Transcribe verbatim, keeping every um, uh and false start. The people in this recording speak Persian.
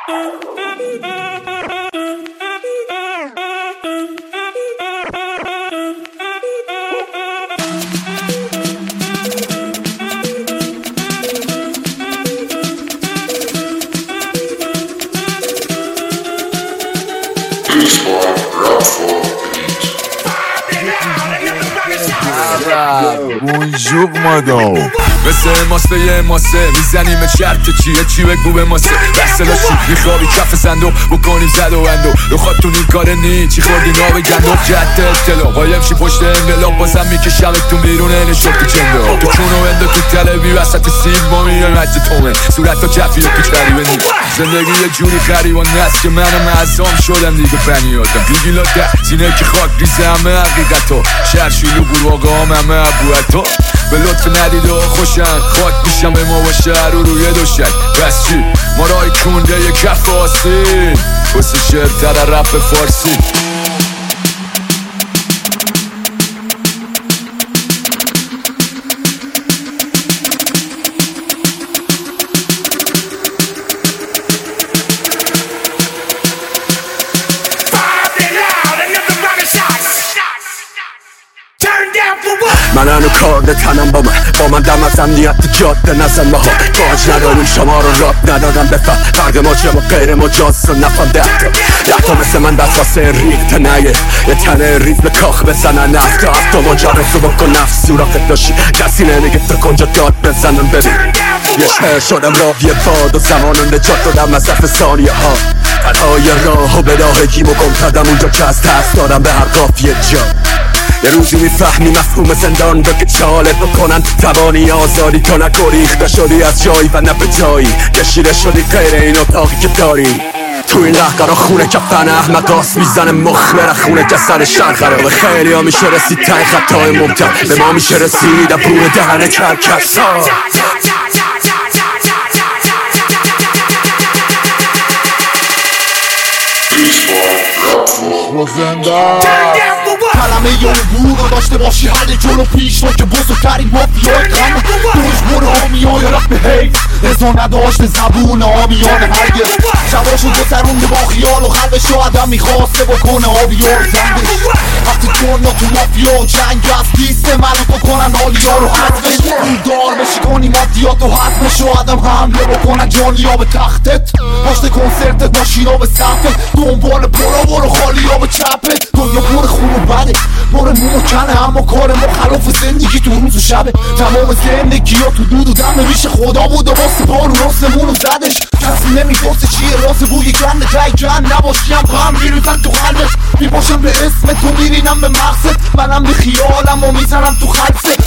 بونجور مادام مثل ماسته یه ماسه میزنیم چرت چیه چی بگو به ماسه بحث داشتی میخوابی کف صندوق بکنیم زد و اندو رو خودتون این کار نی چی خوردی ناب گندم جد اطلاع قایم شی پشت انقلاب بازم میکشمتون بیرونه نشد تو چندو تو کونو انده تو تلوی وسط سیب ما میایم حج تومه صورت تا کفیه تو کریبه نی زندگی یه جوری خریبان نست که منم اعظام شدم دیگه بنی آدم بیگیلا ده زینه که خاک ریزه همه حقیقتا شهر شیلو گروه هم همه ابوعطا به لطف ندیده ها خوشن خاک میشم به ما و شهر رو روی دوشن بس چی ما رای کنده یه کف آسین واسه شعر رپ فارسی من هنو کارد تنم با من با من دم از امنیت جاده نزن ماها باج نداریم شما رو راب ندادم بفهم فرق ماجرا و غیر مجاز رو نفهم دهتا دهتا مثل من دست واسه ریخت نگه یه تنه ریف به کاخ بزنن هفتا هفتا مجرد رو بکن نفس سوراخت داشتی کسی نمیگه تو کنجا داد بزنم ببین یه شهر شدم راوی باد و زمان نجات دادم از صف ثانیه ها تنهای راه و به راهگیم و گم کردم اونجا که از دست دارم به هر قافیه جا یه روزی میفهمی مفهوم زندان رو که چالت بکنن توانی آزادی تو نگریخته شدی از جایی و نه به جایی کشیده شدی غیر این اتاقی که داری تو این قهقرا خونه کفتن احمق آس میزنه مخ بره خونه که سر شرقره و خیلی ها میشه رسید تای خطای ممتن به ما میشه رسید پول دهن کرکس ها کلمه یا نور رو داشته باشی حل جلو پیش رو که بزرگترین مافیای غم دوش برو آمیای رفت به حیف رزا نداشت زبون آمیان هرگز شباشو گذرونده با خیال و قلبش رو آدم میخواسته بکنه آبیار زندش وقتی جرنا تو مافیا و جنگ از دیست منو تو کنن آلیا رو حدش دار بشی کنی مادیات و حدمش رو آدم حمله بکنن جانیا به تختت پاشت کنسرتت ماشینا به سمتت دنبال برا برو خالیا به چپت دنیا پر خون و بده پر مونو کنه اما کار مخالف زندگی تو روز و شبه تمام زندگی ها تو دود و دم ریش خدا بود و واسه بارو راستمونو زدش کسی نمیدوسته چیه راست بوی گنده تای جن نباشیم غم میریزن تو قلبت میباشم به اسم تو میرینم به مقصد منم به خیالم و میزنم تو خلصه